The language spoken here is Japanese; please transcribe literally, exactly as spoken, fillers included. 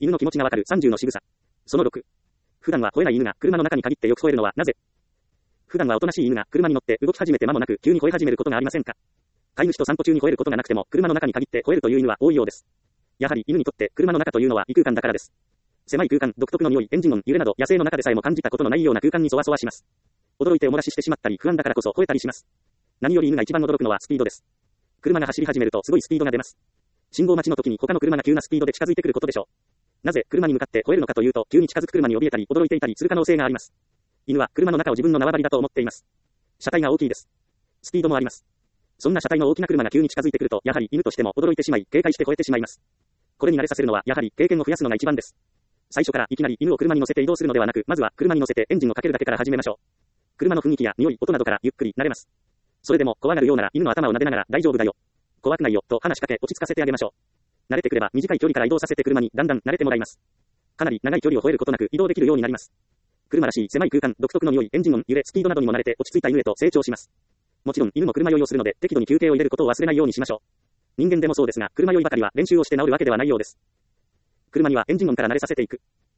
犬の気持ちがわかるさんじゅうの仕草。そのろく。普段は吠えない犬が車の中に限ってよく吠えるのはなぜ？普段はおとなしい犬が車に乗って動き始めて間もなく急に吠え始めることがありませんか？飼い主と散歩中に吠えることがなくても車の中に限って吠えるという犬は多いようです。やはり犬にとって車の中というのは異空間だからです。狭い空間、独特の匂い、エンジン音、揺れなど野生の中でさえも感じたことのないような空間にそわそわします。驚いておもらししてしまったり不安だからこそ吠えたりします。何より犬が一番驚くのはスピードです。車が走り始めるとすごいスピードが出ます。信号待ちの時に他の車が急なスピードで近づいてくることでしょう。なぜ車に向かって吠えるのかというと、急に近づく車に怯えたり驚いていたりする可能性があります。犬は車の中を自分の縄張りだと思っています。車体が大きいです。スピードもあります。そんな車体の大きな車が急に近づいてくると、やはり犬としても驚いてしまい、警戒して吠えてしまいます。これに慣れさせるのはやはり経験を増やすのが一番です。最初からいきなり犬を車に乗せて移動するのではなく、まずは車に乗せてエンジンをかけるだけから始めましょう。車の雰囲気や匂い、音などからゆっくり慣れます。それでも怖がるようなら犬の頭を撫でながら大丈夫だよ、怖くないよと話しかけ落ち着かせてあげましょう。慣れてくれば短い距離から移動させて車にだんだん慣れてもらいます。かなり長い距離を吠えることなく移動できるようになります。車らしい狭い空間、独特の匂い、エンジン音、揺れ、スピードなどにも慣れて落ち着いた犬へと成長します。もちろん犬も車酔いをするので適度に休憩を入れることを忘れないようにしましょう。人間でもそうですが、車酔いばかりは練習をして治るわけではないようです。車にはエンジン音から慣れさせていく。